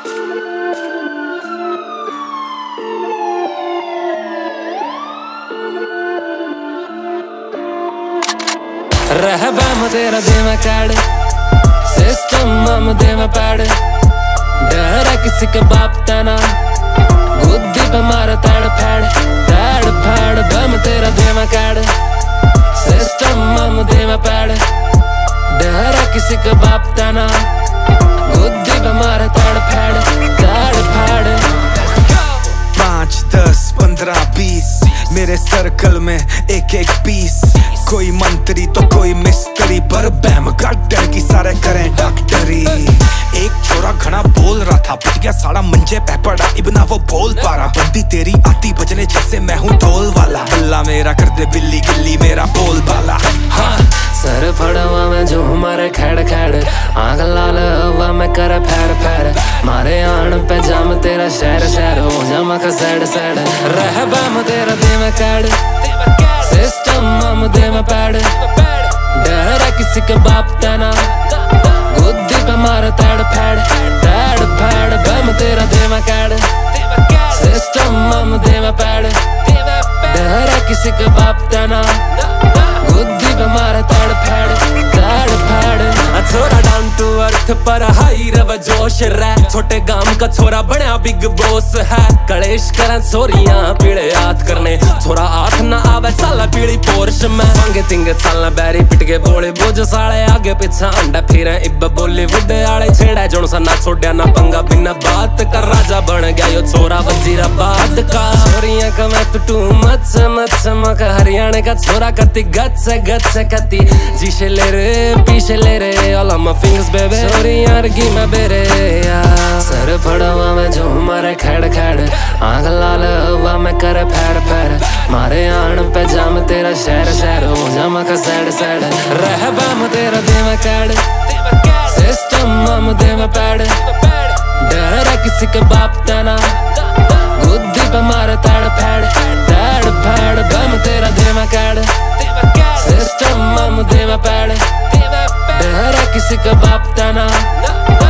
रहबम तेरा देवा card system मम देवा पैड डरा किसी के बाप तना गुद्दी पे मारा ताड़ फाड़ बम तेरा देवा कार्ड सिस्टम मम देवा पैड डरा किसी के बाप तना गुद्दी पे मारा ताड़ फाड़ 5, 10, 15, 20 मेरे सर्कल में एक एक पीस। कोई मंत्री तो कोई मिस्त्री पर बैम डर की सारे करें डॉक्टरी। एक छोरा घना बोल रहा था पिट गया साड़ा मंजे पे पड़ा इबना वो बोल पा रहा। बंदी तेरी आती बजने जैसे मैं हूँ ढोल वाला। बल्ला मेरा कर दे बिल्ली गिल्ली मेरा बोल बाला। हाँ सर फड़वा में जो हमारे खैड़ आग लाल हवा में कर फैर मारे आन पे जाम तेरा शहर हो जामा का सैड रहबम तेरा देवा कार्ड सिस्टम मम देवा पैड डरा किसी के बाप तना गुद्दी पे मारा ताड़ फाड़ बम तेरा देवा कार्ड सिस्टम मम देवा पैड डरा किसी के बाप तना गुद्दी पे मारा ताड़ फाड़ छोरा डाउन टू अर्थ पर हाई रव जोश रै छोटे गांव का छोरा बड़ा बिग बॉस है। कलेश करें छोरियां पीड़े याद करने छोरा आठ ना आवे साला पीड़ी पोर्श में पंगे तिंगे साला बैरी पिट के बोले बोझ साले आगे पीछा अंडा फिरे इब बॉलीवुड आले छेड़ा जोन सा ना छोड़या ना पंगा बिना बात कर राजा बन गया यो छोरा वजीराबाद का। छोरियां का मैं टू मच मक हरियाणा का छोरा कती गच कती जीशे ले रे पीछे ले रे all of my fingers baby छोरियां अर्गी मैं बेरे सर फड़वा में जो हमारे खैड़ आग लाल हवा में कर फैर मारे आन पे जाम तेरा शहर हो जामा का सैड रहबम तेरा देवा कार्ड सिस्टम मम देवा पैड डरा किसी के बाप तना गुद्दी पे मारा ताड़ फाड़ बम तेरा देवा कार्ड सिस्टम मम देवा पैड डरा किसी का बाप तना